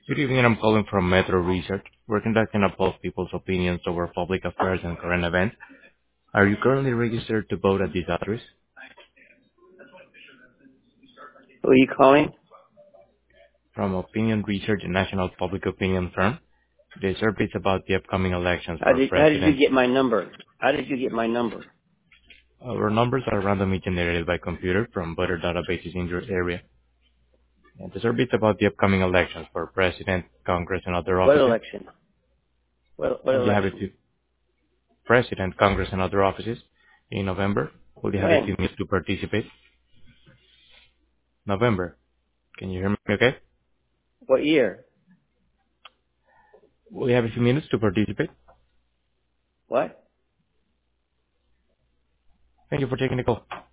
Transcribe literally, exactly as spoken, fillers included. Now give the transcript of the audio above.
Good evening. I'm calling from Metro Research. We're conducting a poll of people's opinions over public affairs and current events. Are you currently registered to vote at this address? Who are you calling? From Opinion Research, a national public opinion firm. The survey is about the upcoming elections How for did how did you president. get my number? How did you get my number? Our numbers are randomly generated by computer from voter databases in your area. And the survey is about the upcoming elections for president, Congress, and other What offices. election? What what Will you have it election? to president, Congress, and other offices in November? Will you have a few When? minutes to participate? November. Can you hear me okay? What year? Will you have a few minutes to participate? What? Thank you for taking the call.